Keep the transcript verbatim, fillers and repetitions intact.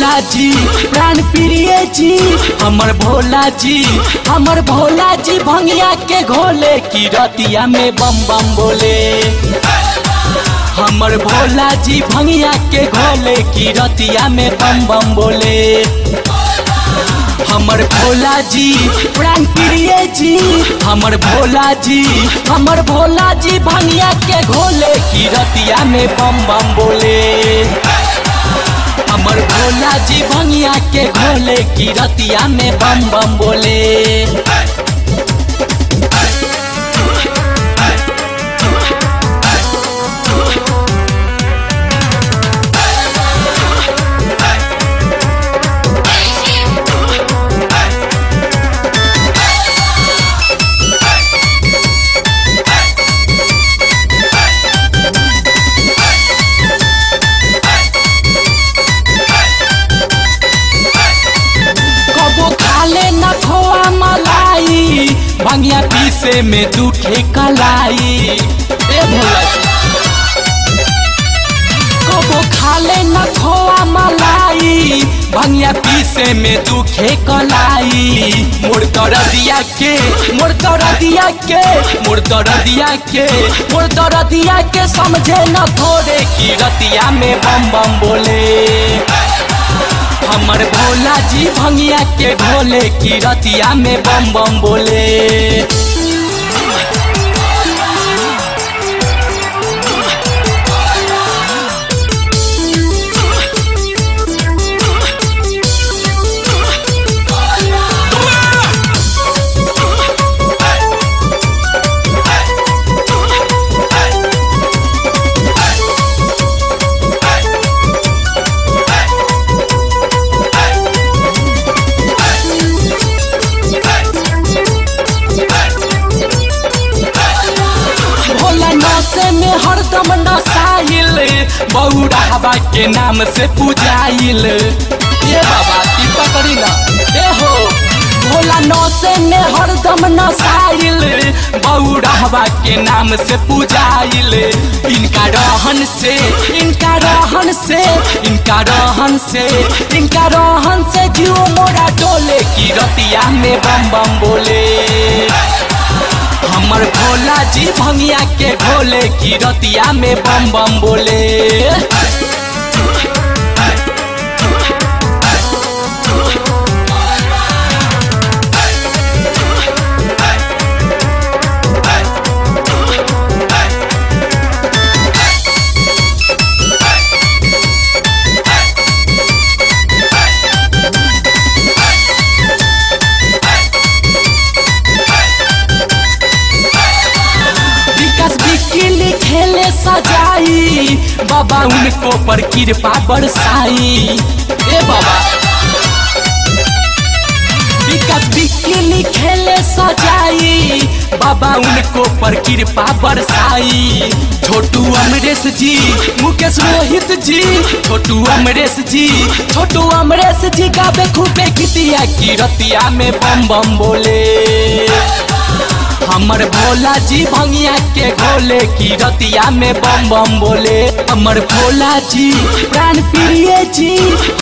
भोला जी प्राण प्रिय जी हमर भोला जी हमर भोला जी भंगिया के घोले की रतिया में बम बम बोले। हमर भोला जी भंगिया के घोले की रतिया में बम बम बोले। हमर भोला जी प्राण प्रिय जी हमर भोला जी हमर भोला जी भंगिया के घोले की रतिया में बम बम बोले। हमर भोला जी भंगिया के घोले की रतिया में बम बम बोले। भंगिया पीसे में दूठे कलाई ए भोला कबो खाले न खोआ मलाई भंगिया पीसे में दूठे कलाई। मोर दरदिया के मोर दरदिया के मोर दरदिया के मोर दरदिया के समझे न थोड़े की रतिया में बम बम बोले। हमर भोला जी भंगिया के घोले की रतिया में बम बम बोले। में हरदम नसाइल बौरा हवा के नाम से पूजाइल। ये बाबा की पकड़ी ना ए हो भोला नौसे में हरदम नसाइल बौरा हवा के नाम से पूजाइल। इनका रहन से इनका रहन से इनका रहन से इनका रहन से जीव मोरा डोले की रतिया में बम बम बोले। हमर भोला जी भंगिया के घोले की रतिया में बम बम बोले। सजाई बाबा उनको पर कृपा बरसाई। ए बाबा विकास बिकली खेले सजाई बाबा उनको पर कृपा बरसाई। छोटू अमरेश जी मुकेश रोहित जी छोटू अमरेश जी छोटू अमरेश जी गावे खूबे गीतिया की रतिया में बम बम बोले। हमर भोला जी भंगिया के घोले की रतिया में बम बम बोले। हमर भोला जी प्राण प्रिय जी